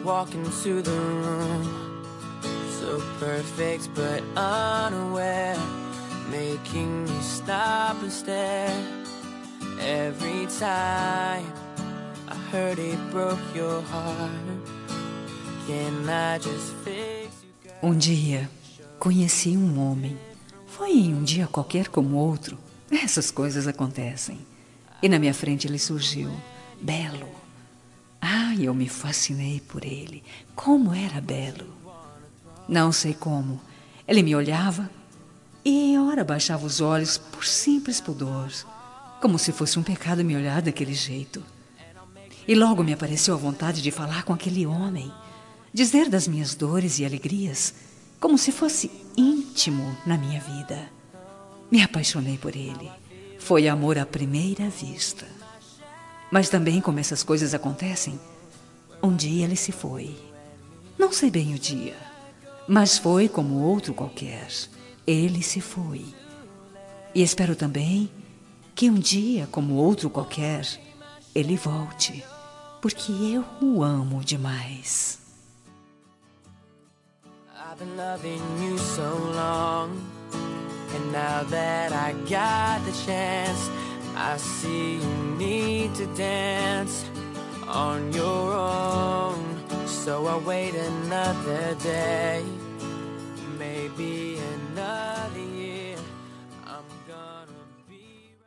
walk into the room, so perfect but unaware, making me stop and stare. Every time I heard it broke your heart. Can I just fix you, girl? Um dia, conheci um homem. Foi um dia qualquer como outro. Essas coisas acontecem. E na minha frente ele surgiu, belo. Eu me fascinei por ele. Como era belo. Não sei como. Ele me olhava e, ora, baixava os olhos por simples pudor, como se fosse um pecado me olhar daquele jeito. E logo me apareceu a vontade de falar com aquele homem, dizer das minhas dores e alegrias, como se fosse íntimo na minha vida. Me apaixonei por ele. Foi amor à primeira vista. Mas também, como essas coisas acontecem, um dia ele se foi. Não sei bem o dia, mas foi como outro qualquer. Ele se foi. E espero também que um dia, como outro qualquer, ele volte, porque eu o amo demais. I've been loving you so long, and now that I got the chance, I see you need to dance on your own. So I'll wait another day, maybe another year.